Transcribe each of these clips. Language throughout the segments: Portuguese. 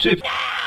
Trip.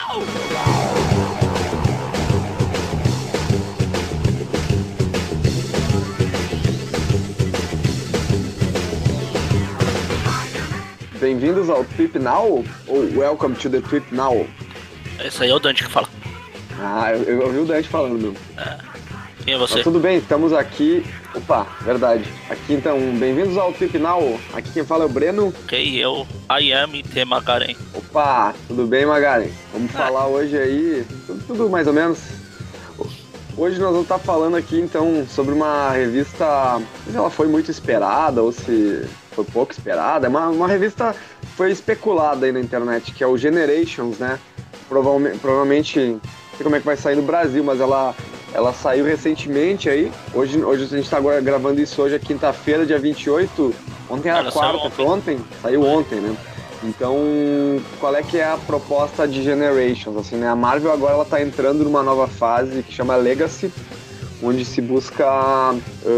Bem-vindos ao Trip Now, ou Welcome to the Trip Now. Esse aí é o Dante que fala. Ah, eu ouvi o Dante falando. Quem é você? Mas tudo bem, estamos aqui. Opa, verdade. Aqui então, bem-vindos ao Trip Now. Aqui quem fala é o Breno. Ok, eu, I am T. Magaren. Opa, tudo bem, Magaren? Vamos falar hoje aí, tudo mais ou menos. Hoje nós vamos estar falando aqui então sobre uma revista, não sei se ela foi muito esperada ou se foi pouco esperada. É uma revista que foi especulada aí na internet, que é o Generations, né? Provavelmente, não sei como é que vai sair no Brasil, mas ela saiu recentemente aí. Hoje a gente está agora gravando isso hoje, é quinta-feira, dia 28. Ontem era quarta, foi ontem? Saiu ontem, né? Então, qual é que é a proposta de Generations? Assim, né? A Marvel agora ela tá entrando numa nova fase que chama Legacy, onde se busca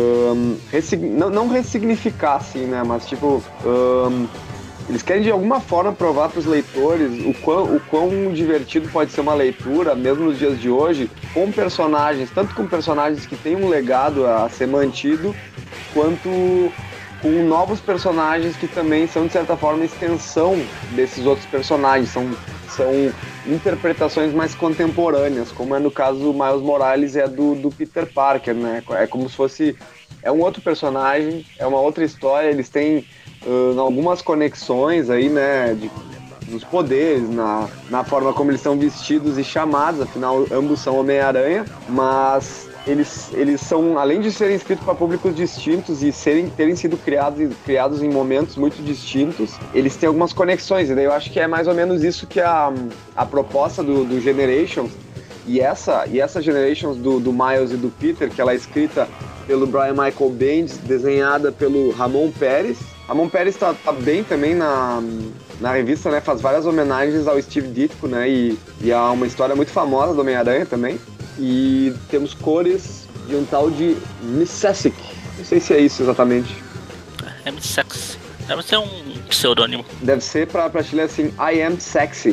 não ressignificar, assim, né? Mas tipo, eles querem de alguma forma provar para os leitores o quão divertido pode ser uma leitura, mesmo nos dias de hoje, com personagens, tanto com personagens que têm um legado a ser mantido, quanto com novos personagens que também são, de certa forma, extensão desses outros personagens. São interpretações mais contemporâneas, como é no caso do Miles Morales e do Peter Parker, né? É como se fosse... É um outro personagem, é uma outra história, eles têm algumas conexões aí, né, nos poderes, na forma como eles são vestidos e chamados, afinal, ambos são Homem-Aranha, mas eles são, além de serem escritos para públicos distintos e terem sido criados em momentos muito distintos, eles têm algumas conexões, e daí eu acho que é mais ou menos isso que a proposta do Generations, e essa Generations do Miles e do Peter, que ela é escrita pelo Brian Michael Bendis, desenhada pelo Ramon Pérez. Ramon Pérez tá bem também na revista, né? Faz várias homenagens ao Steve Ditko, né? E há uma história muito famosa do Homem-Aranha também. E temos cores de um tal de Missessic. Não sei se é isso exatamente. É Missexy. Deve ser um pseudônimo. Deve ser pra Chile assim, I am sexy.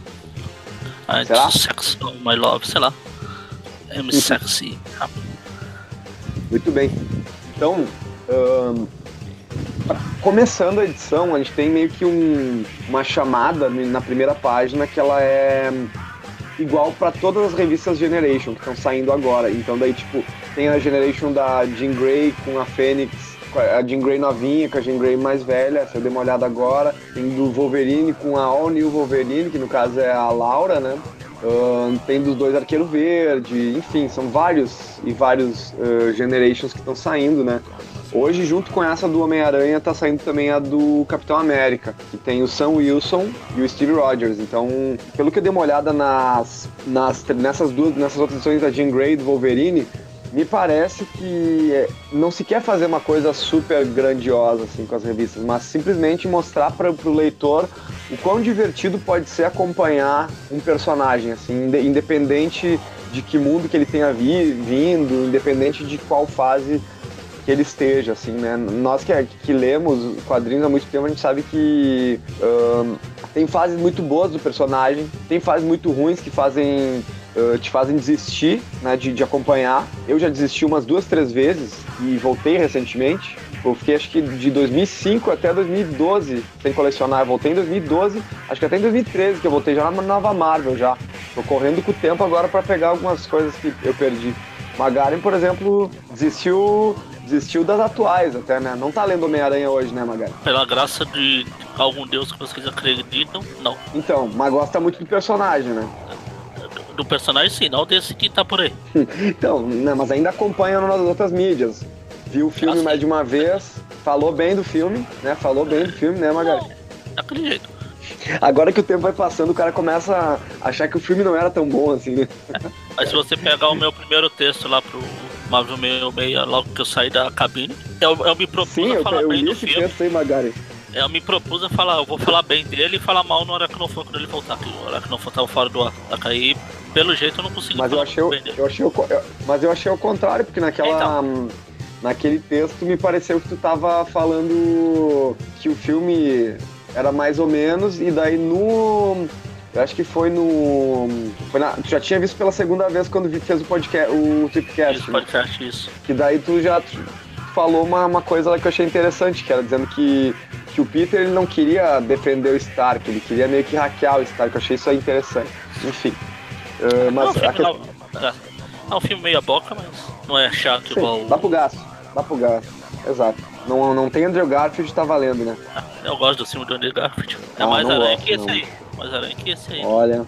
Será? Sex, oh my love, sei lá. É Missexy. Muito bem. Então, começando a edição, a gente tem meio que uma chamada na primeira página que ela é igual para todas as revistas Generation que estão saindo agora. Então daí, tipo, tem a Generation da Jean Grey com a Fênix, a Jean Grey novinha com a Jean Grey mais velha, se eu der uma olhada agora. Tem do Wolverine com a All New Wolverine, que no caso é a Laura, né? Tem dos dois Arqueiro Verde, enfim, são vários Generations que estão saindo, né? Hoje, junto com essa do Homem-Aranha, tá saindo também a do Capitão América, que tem o Sam Wilson e o Steve Rogers. Então, pelo que eu dei uma olhada nessas outras edições da Jean Grey e do Wolverine, me parece que não se quer fazer uma coisa super grandiosa assim, com as revistas, mas simplesmente mostrar para o leitor o quão divertido pode ser acompanhar um personagem, assim, independente de que mundo que ele tenha vindo, independente de qual fase que ele esteja, assim, né? Nós que lemos quadrinhos há muito tempo, a gente sabe que tem fases muito boas do personagem, tem fases muito ruins que te fazem desistir, né, de acompanhar. Eu já desisti umas 2, 3 vezes e voltei recentemente. Eu fiquei, acho que de 2005 até 2012 sem colecionar. Eu voltei em 2012, acho que até em 2013 que eu voltei já na nova Marvel já. Tô correndo com o tempo agora para pegar algumas coisas que eu perdi. Magaren, por exemplo, desistiu das atuais até, né? Não tá lendo Homem-Aranha hoje, né, Magaren? Pela graça de algum deus que vocês acreditam, não. Então, mas gosta muito do personagem, né? Do personagem sim, não desse que tá por aí. Então, né, mas ainda acompanha nas outras mídias. Viu o filme mais de uma vez, falou bem do filme, né? Magaren? Daquele jeito. Agora que o tempo vai passando, o cara começa a achar que o filme não era tão bom assim, né? Mas se você pegar o meu primeiro texto lá pro Marvel 66, logo que eu saí da cabine, eu me propus a falar bem do filme. Sim, eu li esse texto aí, Magaren. Eu me propus a falar, eu vou falar bem dele e falar mal no Aracnofan quando ele voltar aqui. O Aracnofan tava fora do ar. Aí, pelo jeito, eu não consegui falar bem dele. Mas eu achei o contrário, porque naquele texto me pareceu que tu tava falando que o filme era mais ou menos, e daí Eu acho que foi no... Tu já tinha visto pela segunda vez quando fez o podcast, o Tripcast. Isso, podcast, isso. Que daí tu já falou uma coisa lá que eu achei interessante, que era dizendo que o Peter ele não queria defender o Stark, ele queria meio que hackear o Stark. Eu achei isso aí interessante. Enfim. Mas é um filme meia boca, mas não é chato. Sim, igual... Dá pro gasto. Exato. Não tem Andrew Garfield, tá valendo, né? Eu gosto do filme do Andrew Garfield. É mais aranha que esse aí. Mais aranha que esse aí. Olha.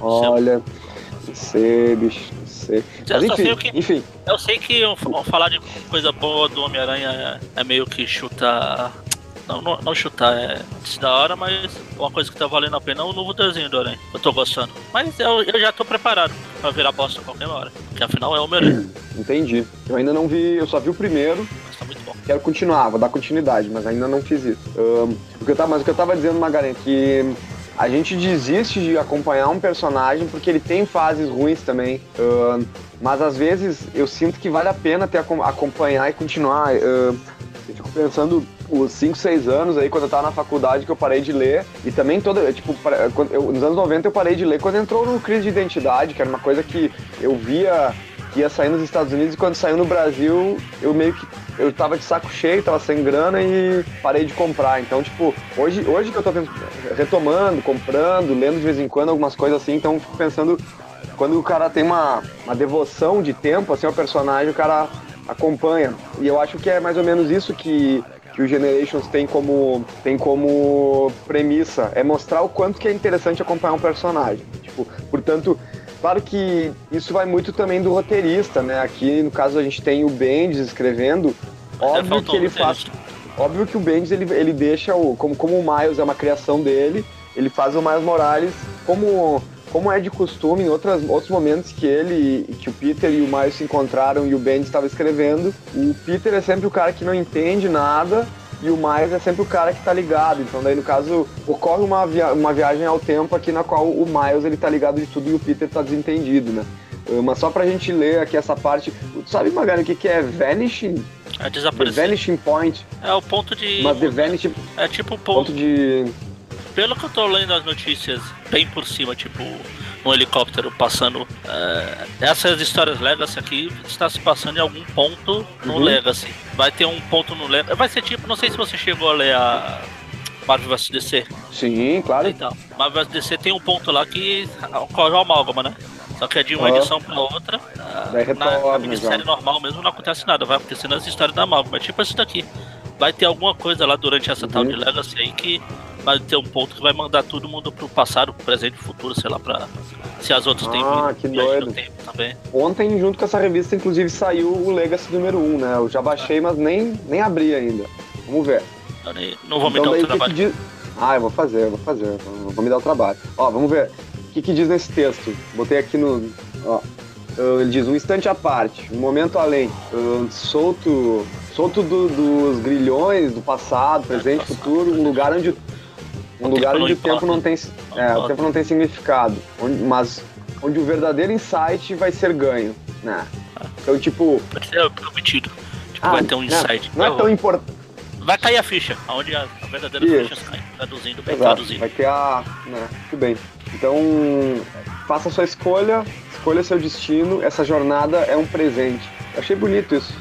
Não sei, bicho. Não sei. Mas enfim. Eu sei que falar de coisa boa do Homem-Aranha é meio que chutar... Não chutar, é da hora, mas uma coisa que tá valendo a pena é o novo desenho do Aranha. Eu tô gostando. Mas eu já tô preparado pra virar bosta a qualquer hora. Porque afinal é o Homem-Aranha. Entendi. Eu ainda não vi, eu só vi o primeiro. Mas tá muito bom. Quero continuar, vou dar continuidade, mas ainda não fiz isso. O que eu tava dizendo, Magalhães, que a gente desiste de acompanhar um personagem porque ele tem fases ruins também. Mas às vezes eu sinto que vale a pena acompanhar e continuar. Eu fico pensando os 5, 6 anos aí, quando eu tava na faculdade, que eu parei de ler. E também nos anos 90 eu parei de ler quando entrou no Crise de Identidade, que era uma coisa que eu via que ia sair nos Estados Unidos, e quando saiu no Brasil, eu tava de saco cheio, tava sem grana e parei de comprar. Então, hoje que eu tô retomando, comprando, lendo de vez em quando algumas coisas assim, então fico pensando, quando o cara tem uma devoção de tempo, assim, ao personagem, o cara acompanha. E eu acho que é mais ou menos isso que o Generations tem como premissa, é mostrar o quanto que é interessante acompanhar um personagem. Portanto, claro que isso vai muito também do roteirista, né? Aqui, no caso, a gente tem o Bendis escrevendo, óbvio que ele faz... Óbvio que o Bendis, ele deixa, como o Miles é uma criação dele, ele faz o Miles Morales como é de costume em outros momentos que o Peter e o Miles se encontraram e o Bendis estava escrevendo. O Peter é sempre o cara que não entende nada e o Miles é sempre o cara que tá ligado. Então daí, no caso, ocorre uma viagem ao tempo aqui na qual o Miles ele tá ligado de tudo e o Peter tá desentendido, né? Mas só pra gente ler aqui essa parte, sabe, Magali, o que é Vanishing? É desaparecer. The Vanishing Point. É o ponto de... Mas The Vanishing... É tipo um ponto de... Pelo que eu tô lendo as notícias bem por cima, tipo um helicóptero passando, essas histórias Legacy aqui está se passando em algum ponto no Legacy. Vai ter um ponto no Legacy. Vai ser tipo, não sei se você chegou a ler a Marvel vs DC. Sim, claro. Então, Marvel vs DC tem um ponto lá que ocorre o amálgama, né? Só que é de uma edição pra outra. Na minissérie normal mesmo não acontece nada, vai acontecer nas histórias da amálgama. É tipo isso daqui. Vai ter alguma coisa lá durante essa tal de Legacy aí que vai ter um ponto que vai mandar todo mundo pro passado, pro presente, pro futuro, sei lá, pra... Se as outras têm que doido. Tempo também. Ontem, junto com essa revista, inclusive, saiu o Legacy número 1, né? Eu já baixei, mas nem abri ainda. Vamos ver. Não vou me dar o trabalho. Eu vou fazer. Vou me dar o trabalho. Ó, vamos ver. O que diz nesse texto? Botei aqui no... Ó. Ele diz, um instante à parte, um momento além, solto dos grilhões do passado, presente, futuro, um lugar onde o tempo não tem, o tempo não tem significado, mas onde o verdadeiro insight vai ser ganho, né? Então, vai ser prometido, vai ter um insight. Não é tão importante. Vai cair a ficha, onde a verdadeira ficha cai, traduzindo, bem traduzido. Vai ter tudo bem. Então, faça a sua escolha seu destino, essa jornada é um presente. Eu achei bonito isso.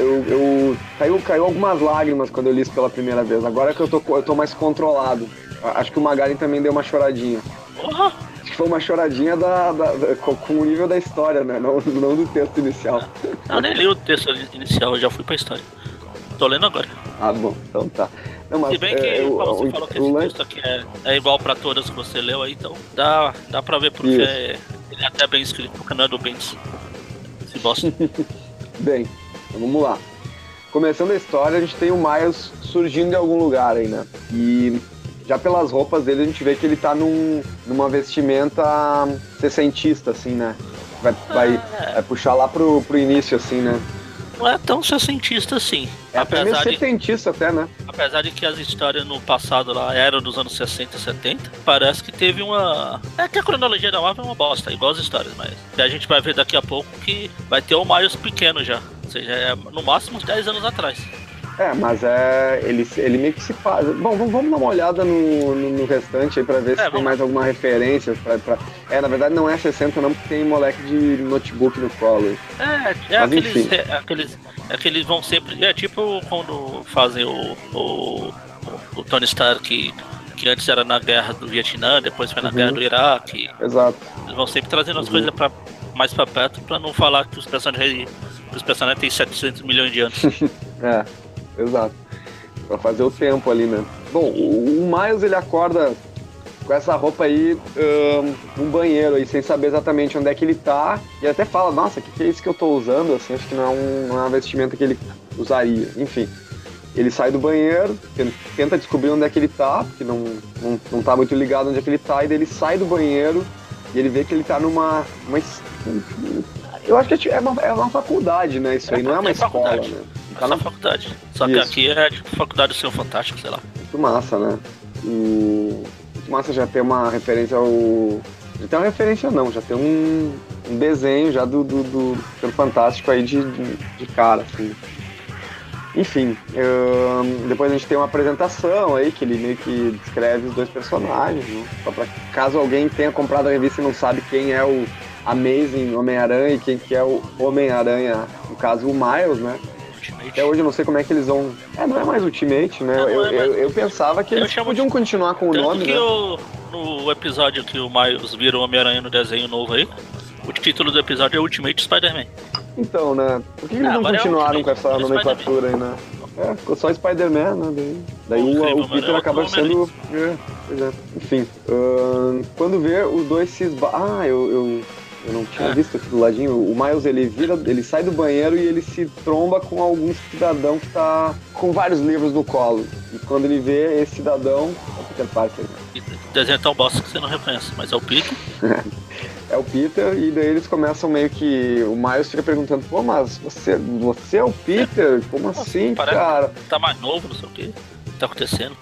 Caiu algumas lágrimas quando eu li isso pela primeira vez. Agora que eu tô mais controlado. Acho que o Magali também deu uma choradinha. Acho que foi uma choradinha com o nível da história, né? Não do texto inicial. Eu nem li o texto inicial, eu já fui pra história. Tô lendo agora. Ah, bom, então tá. Não, mas, se bem que você falou que esse texto aqui é igual pra todas que você leu aí, então dá pra ver porque ele é até bem escrito, porque não é do Bendis. Se bosta. Bem, então vamos lá. Começando a história, a gente tem o Miles surgindo em algum lugar aí, né? E já pelas roupas dele a gente vê que ele tá numa vestimenta sessentista, assim, né? Vai puxar lá pro início, assim, né? Não é tão sessentista assim. É até meio setentista até, né? Apesar de que as histórias no passado lá eram dos anos 60 e 70, parece que teve uma... É que a cronologia da Marvel é uma bosta, igual as histórias, mas a gente vai ver daqui a pouco que vai ter o Miles pequeno já. Ou seja, é no máximo uns 10 anos atrás. Mas ele meio que se faz. Bom, vamos dar uma olhada no restante aí pra ver se tem mais alguma referência. Na verdade não é 60 não, porque tem moleque de notebook no colo. Aqueles vão sempre. É tipo quando fazem o Tony Stark, que antes era na guerra do Vietnã, depois foi na guerra do Iraque. Exato. Eles vão sempre trazendo as coisas mais pra perto pra não falar que os personagens têm 700 milhões de anos. Exato. Pra fazer o tempo ali, né? Bom, o Miles ele acorda com essa roupa aí num banheiro aí, sem saber exatamente onde é que ele tá. E até fala, nossa, que é isso que eu tô usando? Assim, acho que não é uma vestimenta que ele usaria. Enfim, ele sai do banheiro, tenta descobrir onde é que ele tá, porque não tá muito ligado onde é que ele tá, e daí ele sai do banheiro e ele vê que ele tá numa eu acho que é uma faculdade, né? Isso aí não é uma escola, né? Tá na faculdade. Só que aqui é tipo faculdade do Senhor Fantástico, sei lá. Muito massa, né? Muito massa já ter uma referência ao... Já tem uma referência não, já tem um desenho já do Senhor Fantástico aí de cara, assim. Enfim, depois a gente tem uma apresentação aí que ele meio que descreve os dois personagens, né? Só pra caso alguém tenha comprado a revista e não sabe quem é o Amazing Homem-Aranha e quem que é o Homem-Aranha, no caso o Miles, né? Até hoje eu não sei como é que eles vão... não é mais Ultimate, né? Eu pensava que eles podiam continuar com o nome, que né? No episódio que o Miles vira o Homem-Aranha no desenho novo aí, o título do episódio é Ultimate Spider-Man. Então, né? Por que eles não continuaram com essa nomenclatura aí, né? Ficou só Spider-Man, né? Daí o Peter acaba sendo... Pois é. Enfim, quando vê os dois se esbarram... Eu não tinha visto aqui do ladinho. O Miles, ele sai do banheiro e ele se tromba com algum cidadão que tá com vários livros no colo. E quando ele vê esse cidadão, é o Peter Parker. O desenho é tão bosta que você não reconhece, mas é o Peter. É o Peter, e daí eles começam meio que... O Miles fica perguntando, pô, mas você é o Peter? Como assim, cara? Tá mais novo, não sei o que tá acontecendo.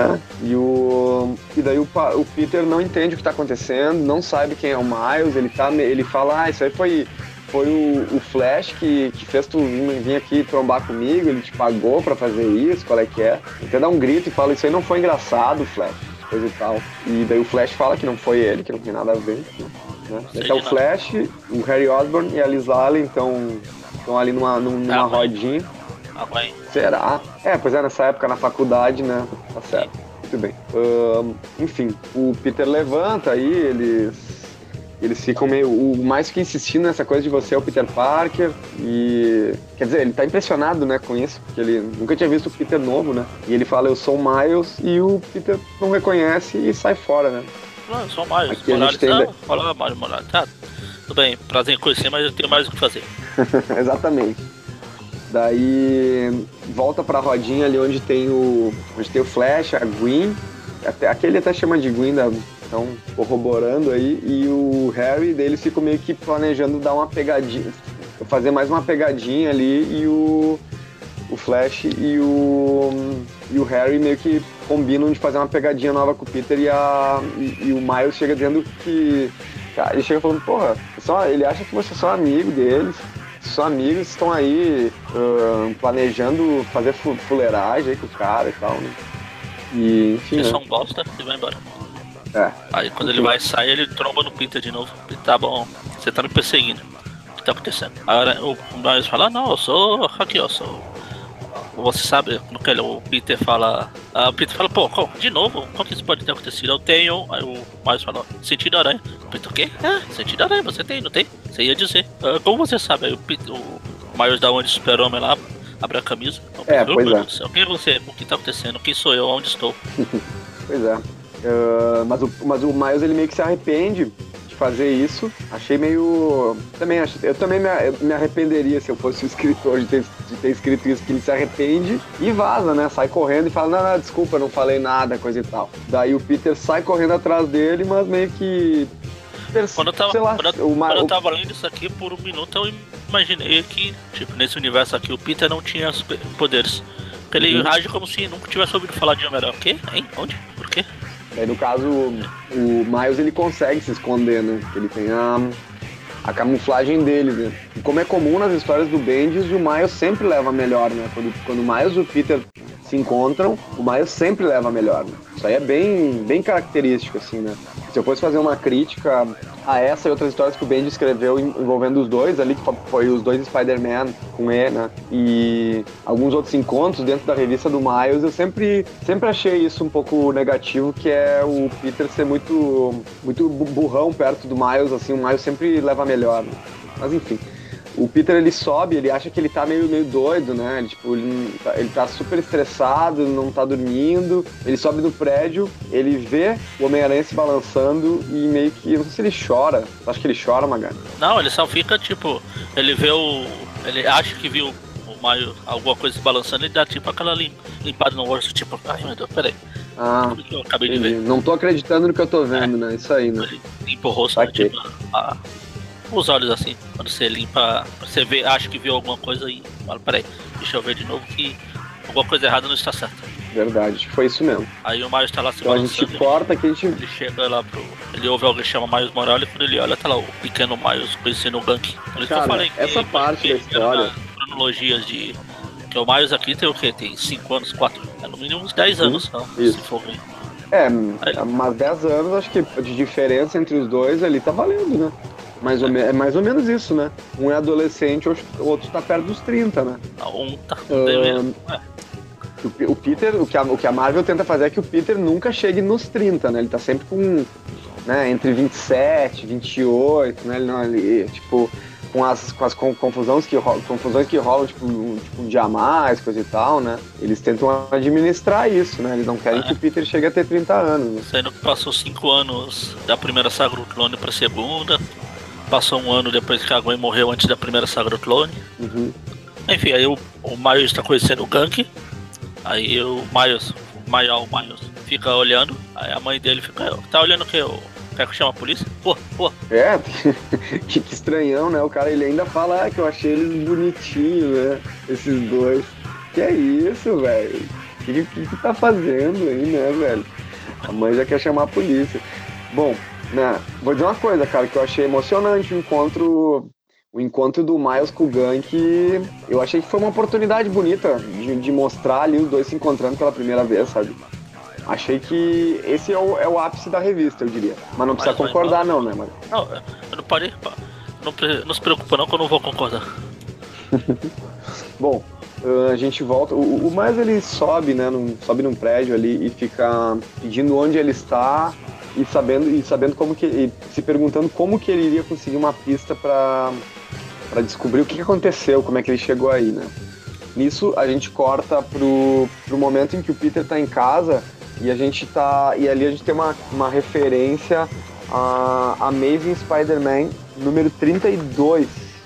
E daí o Peter não entende o que tá acontecendo, não sabe quem é o Miles, ele fala, isso aí foi o Flash que fez tu vir aqui trombar comigo, ele te pagou pra fazer isso, qual é que é? Ele até dá um grito e fala, isso aí não foi engraçado, Flash, coisa e tal. E daí o Flash fala que não foi ele, que não tem nada a ver, né? Esse é o Flash, o Harry Osborn e a Liz Allen estão ali numa rodinha. Será? Pois nessa época na faculdade, né? Tá certo. Muito bem. Enfim, o Peter levanta aí, eles ficam meio... mais que insistindo nessa coisa de você é o Peter Parker. E... Quer dizer, ele tá impressionado, né, com isso, porque ele nunca tinha visto o Peter novo, né? E ele fala, eu sou o Miles, e o Peter não reconhece e sai fora, né? Não, eu sou o Miles. Aqui Morales, a gente tem... Fala, Morales. Tá, tudo bem, prazer em conhecer, mas eu tenho mais o que fazer. Exatamente. Daí volta pra rodinha ali onde tem o Flash, a Gwen, aqui ele até chama de Gwen, estão corroborando aí, e o Harry, daí eles ficam meio que planejando dar uma pegadinha, fazer mais uma pegadinha ali, e o Flash e o Harry meio que combinam de fazer uma pegadinha nova com o Peter, e o Miles chega dizendo que... Cara, ele chega falando, porra, ele acha que você é só amigo deles, são amigos, estão aí planejando fazer fuleiragem aí com o cara e tal, né? E, enfim, eles são bosta e vai embora. Aí quando ele vai sair, ele tromba no Peter de novo. Tá bom, você tá me perseguindo. O que tá acontecendo? Aí o Miles fala, não, eu sou aqui, eu sou... Você sabe, o Peter fala... O Peter fala, pô, de novo? Como que isso pode ter acontecido? Eu tenho... Aí o Miles fala, sentido aranha. O Peter, o quê? Sentido aranha, você tem, não tem? Você ia dizer. Como você sabe? Aí o Miles dá onde o Super-Homem lá, abre a camisa. Pois é. Quem é você? O que tá acontecendo? Quem sou eu? Onde estou? Pois é. Mas o Miles, ele meio que se arrepende de fazer isso. Achei meio... Eu também me arrependeria se eu fosse o escritor de ter escrito isso, que ele se arrepende e vaza, né? Sai correndo e fala, não, desculpa, não falei nada, coisa e tal. Daí o Peter sai correndo atrás dele, mas meio que... Quando eu tava lendo isso aqui, por um minuto eu imaginei que, tipo, nesse universo aqui, o Peter não tinha poderes. Porque ele age como se nunca tivesse ouvido falar de Homem-Aranha. O quê? Hein? Onde? Por quê? Aí, no caso, o Miles, ele consegue se esconder, né? Ele tem a camuflagem dele, né? E como é comum nas histórias do Bendis, o Miles sempre leva a melhor, né? Quando o Miles e o Peter se encontram, o Miles sempre leva a melhor, né? Isso aí é bem característico, assim, né? Se eu fosse fazer uma crítica a essa e outras histórias que o Bendis escreveu envolvendo os dois ali, que foi os dois Spider-Man com ele, né? E alguns outros encontros dentro da revista do Miles, eu sempre achei isso um pouco negativo, que é o Peter ser muito burrão perto do Miles, assim, o Miles sempre leva a melhor, né? Mas enfim. O Peter, ele sobe, ele acha que ele tá meio doido, né? Ele tá super estressado, não tá dormindo. Ele sobe no prédio, ele vê o Homem-Aranha se balançando e meio que... Eu não sei se ele chora. Você acha que ele chora, Magari? Não, ele só fica, tipo... Ele vê ele acha que viu o Maio, alguma coisa se balançando e dá, tipo, aquela limpada no rosto, tipo... Ai, meu Deus, peraí. Ah, eu acabei de ver. Não tô acreditando no que eu tô vendo, né? Isso aí, né? Ele limpa o rosto, né? Tipo... os olhos assim, quando você limpa, você vê, acha que viu alguma coisa e fala, peraí, deixa eu ver de novo que alguma coisa errada não está certa. Verdade, foi isso mesmo. Aí o Miles tá lá se balançando. Então a gente corta que a gente... Ele chega lá ele ouve alguém que chama Miles Morales e quando ele olha, tá lá o pequeno Miles conhecendo o Gank. Então, cara, eu falei que essa parte da história... Cronologias de... Que o Miles aqui tem o quê? Tem 5 anos, 4, no mínimo uns 10 anos, não, isso. Se for ver. Mas 10 anos, acho que de diferença entre os dois ali tá valendo, né? É mais ou menos isso, né? Um é adolescente, o outro tá perto dos 30, né? Um tá. O Peter, o que a Marvel tenta fazer é que o Peter nunca chegue nos 30, né? Ele tá sempre com, né, entre 27, 28, né? Ele, tipo, com as confusões que rolam, tipo um dia a mais, coisa e tal, né? Eles tentam administrar isso, né? Eles não querem que o Peter chegue a ter 30 anos, né? Sendo que passou 5 anos da primeira saga do clone pra segunda. Passou um ano depois que a Gwen morreu antes da primeira saga do clone. Uhum. Enfim, aí o Miles tá conhecendo o Gank. Aí o Miles fica olhando. Aí a mãe dele fica... Tá olhando o quê? Quer que chame a polícia? Pô. Que estranhão, né? O cara, ele ainda fala que eu achei eles bonitinhos, né? Esses dois. Que é isso, velho? O que tá fazendo aí, né, velho? A mãe já quer chamar a polícia. Bom... Né? Vou dizer uma coisa, cara, que eu achei emocionante o encontro do Miles com o Gank. Eu achei que foi uma oportunidade bonita de mostrar ali os dois se encontrando pela primeira vez, sabe? Achei que esse é o ápice da revista, eu diria. Mas não precisa concordar, não, né, mano? Não, eu não parei. Não se preocupa não que eu não vou concordar. Bom, a gente volta. O Miles, ele sobe, né? Sobe num prédio ali e fica pedindo onde ele está. E sabendo como que... E se perguntando como que ele iria conseguir uma pista pra descobrir o que aconteceu, como é que ele chegou aí, né? Nisso, a gente corta pro momento em que o Peter tá em casa e ali a gente tem uma referência a Amazing Spider-Man número 32.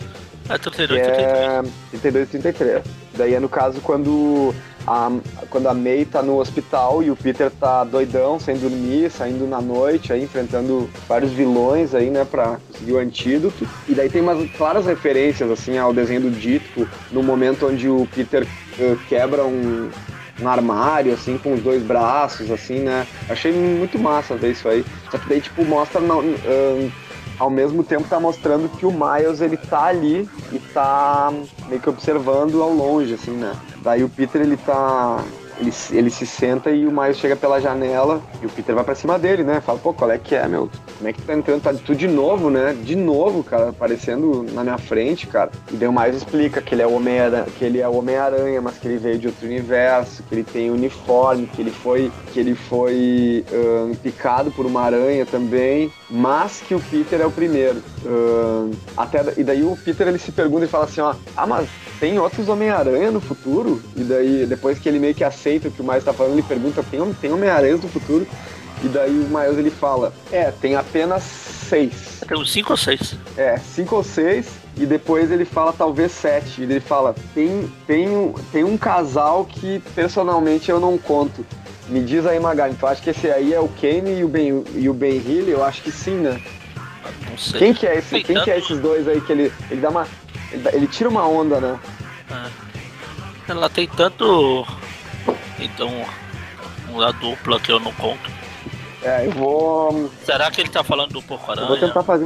32 e 33. Daí é no caso quando a May tá no hospital e o Peter tá doidão, sem dormir, saindo na noite, aí enfrentando vários vilões aí, né, pra conseguir o antídoto. E daí tem umas claras referências, assim, ao desenho do Ditko, no momento onde o Peter quebra um armário, assim, com os dois braços, assim, né. Achei muito massa ver isso aí. Só que daí, tipo, mostra... ao mesmo tempo tá mostrando que o Miles, ele tá ali e tá meio que observando ao longe, assim, né? Daí o Peter, ele se senta e o Miles chega pela janela e o Peter vai pra cima dele, né? Fala, pô, qual é que é, meu? Como é que tu tá entrando? Tá tudo de novo, né? De novo, cara, aparecendo na minha frente, cara. E daí o Miles explica que ele é o Homem-Aranha, mas que ele veio de outro universo, que ele tem uniforme, que ele foi picado por uma aranha também, mas que o Peter é o primeiro. E daí o Peter, ele se pergunta e fala assim, ó, mas tem outros Homem-Aranha no futuro? E daí, depois que ele meio que aceita o que o Miles tá falando, ele pergunta, tem Homem-Aranhas no futuro? E daí o Miles, ele fala, tem apenas 6. Tem uns 5 ou 6. 5 ou 6, e depois ele fala talvez 7. E ele fala, tem um casal que personalmente eu não conto. Me diz aí, Magali, tu acha que esse aí é o Kane e o Ben Hill? Eu acho que sim, né? Não sei. Quem que é esses dois aí que ele dá uma... Ele tira uma onda, né? Ela tem tanto... Então, uma dupla que eu não conto. Eu vou... Será que ele tá falando do Porco-Aranha? Eu vou tentar fazer.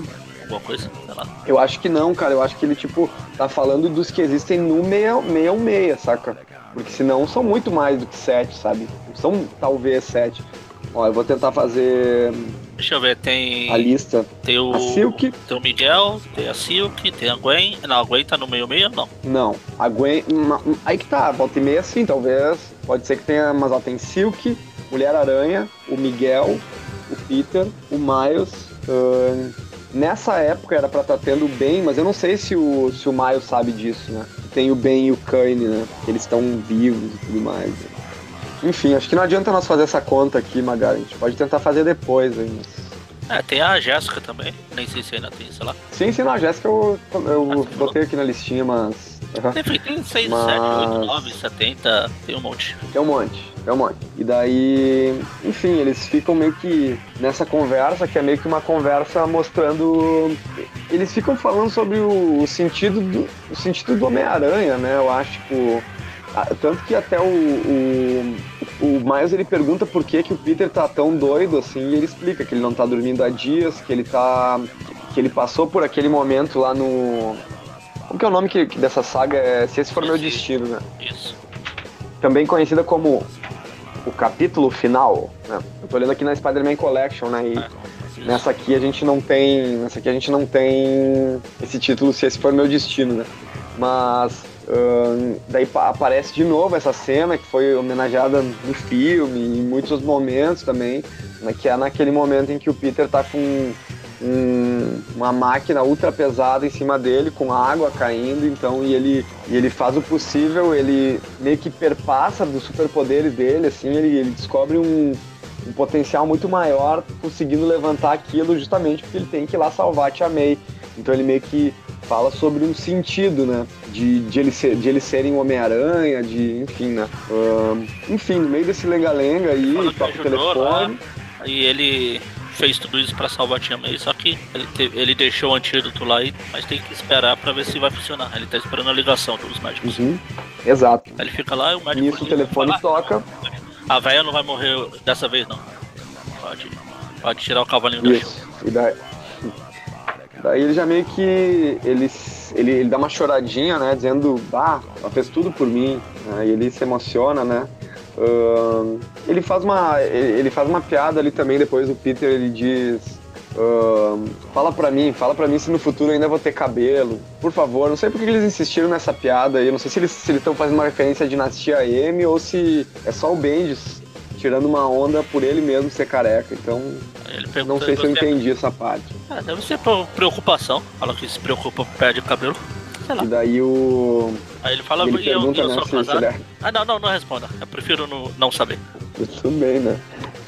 alguma coisa, sei lá. Eu acho que não, cara. Eu acho que ele, tipo, tá falando dos que existem no 616, saca? Porque senão são muito mais do que 7, sabe? São talvez 7. Ó, eu vou tentar fazer... Deixa eu ver, tem... a lista. Tem o... a Silk. Tem o Miguel, tem a Silk, tem a Gwen. Não, a Gwen tá no 66, não. Não, a Gwen... Aí que tá, volta e meia sim, talvez. Pode ser que tenha... Mas ó, tem Silk, Mulher-Aranha, o Miguel, o Peter, o Miles... Nessa época era pra estar tendo o Ben, mas eu não sei se o Miles sabe disso, né? Tem o Ben e o Kane, né? Eles estão vivos e tudo mais. Né? Enfim, acho que não adianta nós fazer essa conta aqui, Magali. A gente pode tentar fazer depois aí. Tem a Jéssica também. Nem sei se ainda tem, sei lá. Sim, não, a Jéssica eu botei aqui na listinha, mas... Tem 6, 7, 8, 9, 70, tem um monte. Tem um monte. E daí, enfim, eles ficam meio que nessa conversa, que é meio que uma conversa mostrando... Eles ficam falando sobre o sentido do Homem-Aranha, né? Eu acho, tipo... Tanto que até o Miles, ele pergunta por que o Peter tá tão doido, assim, e ele explica que ele não tá dormindo há dias, que ele passou por aquele momento lá no... Como que é o nome dessa saga? Se Esse For Meu Destino, né? Isso. Também conhecida como o capítulo final, né? Eu tô olhando aqui na Spider-Man Collection, né? E nessa aqui a gente não tem esse título Se Esse For Meu Destino, né? Mas daí aparece de novo essa cena que foi homenageada no filme, em muitos momentos também, né? Que é naquele momento em que o Peter tá com uma máquina ultra pesada em cima dele, com água caindo, então, e ele faz o possível, ele meio que perpassa dos superpoderes dele, assim, ele descobre um potencial muito maior, conseguindo levantar aquilo justamente porque ele tem que ir lá salvar a Tia May. Então ele meio que fala sobre um sentido, né, de eles serem o Homem-Aranha, enfim, né, enfim, no meio desse lenga-lenga aí, toca o telefone. E ele fez tudo isso pra salvar a Tia May, só que ele deixou o antídoto lá, mas tem que esperar pra ver se vai funcionar. Ele tá esperando a ligação dos médicos. Uhum. Exato. Aí ele fica lá e o médico... Nisso o telefone toca. A véia não vai morrer dessa vez, não. Pode tirar o cavalinho do chão. E daí ele já meio que... Ele dá uma choradinha, né, dizendo, ela fez tudo por mim. E ele se emociona, né. Ele faz uma piada ali também, depois o Peter, ele diz... fala pra mim se no futuro ainda vou ter cabelo, por favor. Não sei porque eles insistiram nessa piada aí. Não sei se eles estão fazendo uma referência à Dinastia M ou se é só o Bendis tirando uma onda por ele mesmo ser careca. Então, não sei se eu entendi essa parte. Deve ser preocupação. Fala que se preocupa, perde o cabelo. Sei lá. E daí Aí ele fala, ele pergunta, eu né, sou se casado. ele Não responda. Eu prefiro não saber. Tudo bem, né?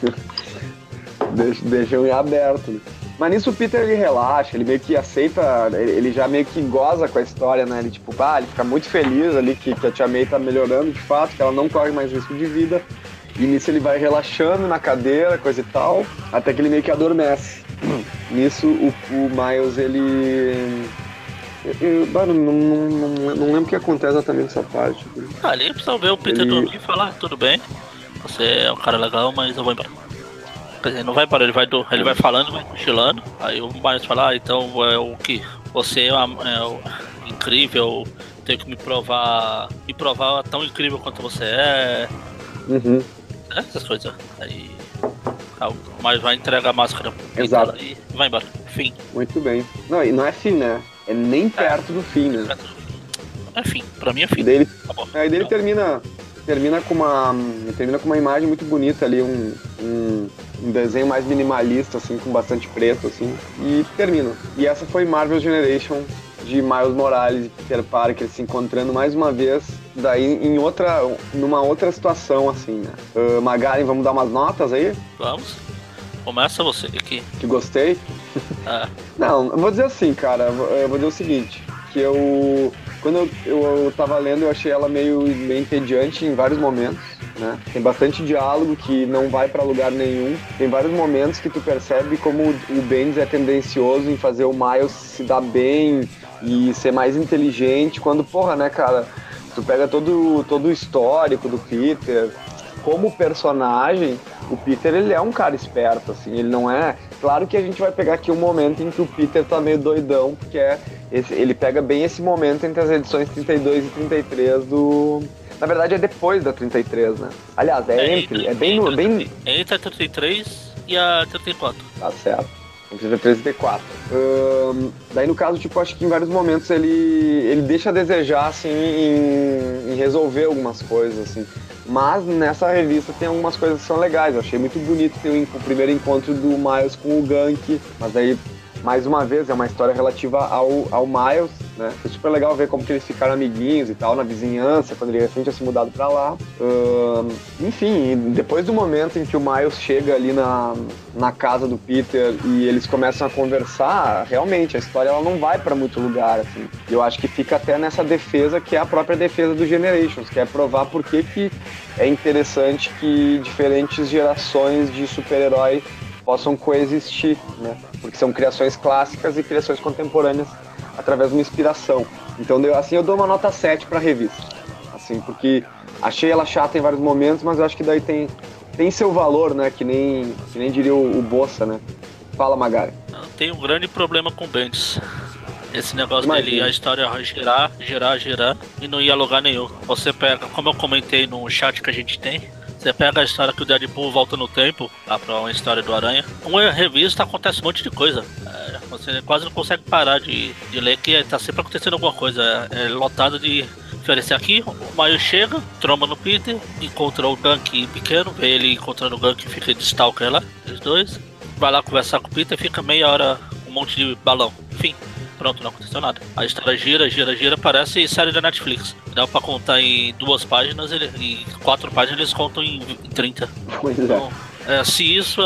Deixam em aberto, né? Mas nisso o Peter, ele relaxa, ele meio que aceita, ele já meio que goza com a história, né? Ele tipo, ele fica muito feliz ali que a Tia May tá melhorando de fato, que ela não corre mais risco de vida. E nisso ele vai relaxando na cadeira, coisa e tal, até que ele meio que adormece. Nisso o Miles, ele... Eu não lembro o que acontece exatamente nessa parte. Ali precisa ver o Peter dormir e falar, tudo bem, você é um cara legal, mas eu vou embora. Quer dizer, não vai embora, ele vai falando, vai cochilando. Aí o Miles fala, então é o que? Você é incrível, tenho que me provar tão incrível quanto você é. Uhum. Essas coisas. Aí o Miles vai entregar a máscara. Exato. E vai embora. Fim. Muito bem. Não, e não é fim, né? É nem perto do fim, né? É fim, pra mim é fim. Aí dele termina com uma imagem muito bonita ali, um desenho mais minimalista, assim, com bastante preto, assim, e termina. E essa foi Marvel Generation, de Miles Morales e Peter Parker se encontrando mais uma vez, daí numa outra situação, assim, né? Magali, vamos dar umas notas aí? Vamos. Começa você aqui. Que gostei? Não, eu vou dizer assim, cara, eu vou dizer o seguinte, que quando eu tava lendo, eu achei ela meio entediante em vários momentos, né? Tem bastante diálogo que não vai pra lugar nenhum. Tem vários momentos que tu percebe como o Bendis é tendencioso em fazer o Miles se dar bem e ser mais inteligente, quando, né, cara, tu pega todo o histórico do Peter. Como personagem, o Peter, ele é um cara esperto, assim, ele não é claro que a gente vai pegar aqui um momento em que o Peter tá meio doidão, porque ele pega bem esse momento entre as edições 32 e 33 do... Na verdade é depois da 33, né? Aliás, entre Entre a 33 e a 34. Tá certo. Entre a 33 e 34. Daí no caso, tipo, acho que em vários momentos ele deixa a desejar, assim, em resolver algumas coisas, assim. Mas nessa revista tem algumas coisas que são legais. Eu achei muito bonito ter o primeiro encontro do Miles com o Ganke, mas aí, mais uma vez, é uma história relativa ao Miles, né? Foi super legal ver como que eles ficaram amiguinhos e tal, na vizinhança, quando ele recém tinha se mudado pra lá. Enfim, depois do momento em que o Miles chega ali na casa do Peter e eles começam a conversar, realmente, a história ela não vai pra muito lugar, assim. E eu acho que fica até nessa defesa, que é a própria defesa do Generations, que é provar por que é interessante que diferentes gerações de super-herói possam coexistir, né? Porque são criações clássicas e criações contemporâneas através de uma inspiração. Então, assim, eu dou uma nota 7 pra revista. Assim, porque achei ela chata em vários momentos, mas eu acho que daí tem seu valor, né? Que nem diria o Bossa, né? Fala, Magari. Tem um grande problema com o Bendis. Esse negócio dele, a história girar e não ia a lugar nenhum. Você pega, como eu comentei no chat que a gente tem, você pega a história que o Deadpool volta no tempo, lá pra uma história do Aranha. Uma revista acontece um monte de coisa. Você quase não consegue parar de ler, que tá sempre acontecendo alguma coisa. É lotado de oferecer aqui. O Miles chega, tromba no Peter, encontra o Ganke pequeno, vê ele encontrando o Ganke e fica de stalker lá, os dois. Vai lá conversar com o Peter, fica meia hora um monte de balão. Enfim. Pronto, não aconteceu nada. A história gira, parece série da Netflix. Dá pra contar em 2 páginas, em 4 páginas eles contam em 30. Pois então, se isso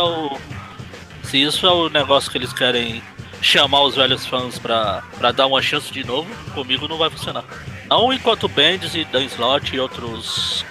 é o negócio que eles querem chamar os velhos fãs pra dar uma chance de novo, comigo não vai funcionar. Não enquanto Bendis e Dan Slott e outros...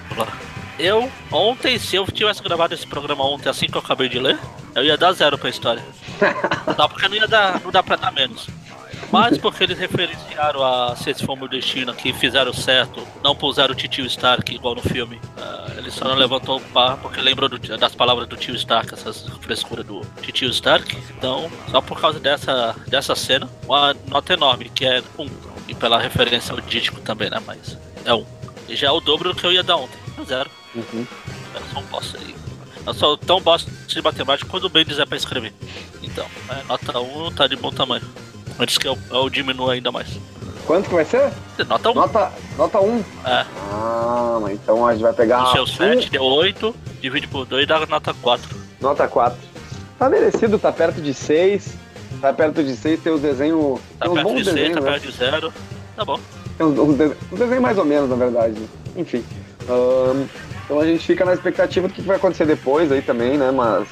Ontem, se eu tivesse gravado esse programa ontem, assim que eu acabei de ler, eu ia dar 0 pra história. Não, porque não dá pra dar menos. Mas porque eles referenciaram a Se Esse For Meu Destino, que fizeram certo, não puseram o Tio Stark igual no filme. Ele só não levantou o par porque lembrou das palavras do Tio Stark, essas frescuras do Tio Stark. Então, só por causa dessa cena, uma nota enorme, que é 1. E pela referência ao Dítico também, né? Mas é 1. E já é o dobro do que eu ia dar ontem. 0. Uhum. Eu sou um bosta aí. Eu sou tão bosta de matemática quando o Bendis é pra escrever. Então, nota 1 tá de bom tamanho. Antes que eu diminua ainda mais. Quanto que vai ser? Nota 1. Nota 1? É. Mas então a gente vai pegar... O seu 7 deu 8, divide por 2 e dá nota 4. Nota 4. Tá merecido, tá perto de 6. Tá perto de 6, tem os desenhos... Tá tem perto de 6, desenhos, tá né? perto de 0. Tá bom. Tem uns desenhos mais ou menos, na verdade. Enfim. Então a gente fica na expectativa do que vai acontecer depois aí também, né? Mas...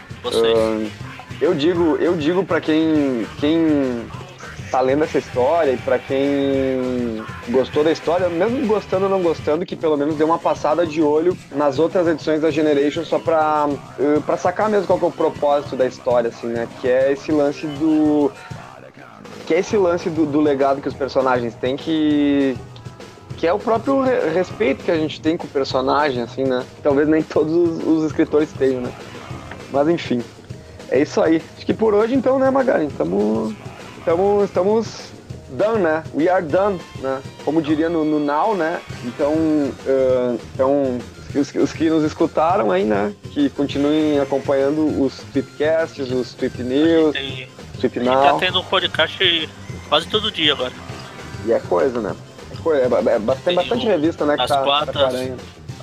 Eu digo pra quem tá lendo essa história e pra quem gostou da história, mesmo gostando ou não gostando, que pelo menos dê uma passada de olho nas outras edições da Generation, só pra sacar mesmo qual que é o propósito da história, assim, né? Que é esse lance do legado que os personagens têm, que é o próprio respeito que a gente tem com o personagem, assim, né? Talvez nem todos os escritores tenham, né? Mas enfim, é isso aí. Acho que por hoje então, né, Magari? Estamos done, né? We are done, né? Como diria no Now, né? Então os que nos escutaram aí, né? Que continuem acompanhando os Tweepcasts, os Tweep News, Tweep Now. A gente tá tendo um podcast quase todo dia agora. E é coisa, né? Tem bastante revista, né? Que tá aranha.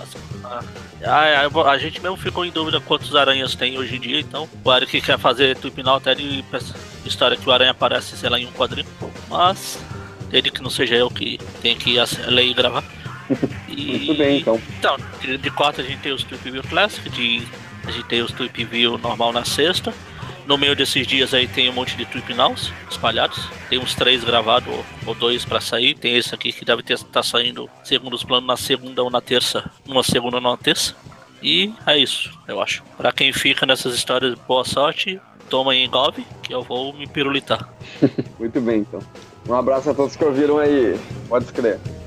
A gente mesmo ficou em dúvida quantos aranhas tem hoje em dia, então o Ari que quer fazer Tweep Now até de história que o aranha aparece, sei lá, em um quadrinho. Mas desde que não seja eu que tenho que ler e gravar. Muito bem, então. Então, de quarta a gente tem os Tweep View Classic, a gente tem os Tweep View normal na sexta. No meio desses dias aí tem um monte de Tweep Nows espalhados. Tem uns 3 gravados ou 2 pra sair. Tem esse aqui que deve estar saindo, segundo os planos, na segunda ou na terça. Numa segunda ou na terça. E é isso, eu acho. Pra quem fica nessas histórias, boa sorte. Toma em Gov, que eu vou me pirulitar. Muito bem, então. Um abraço a todos que ouviram aí. Pode escrever.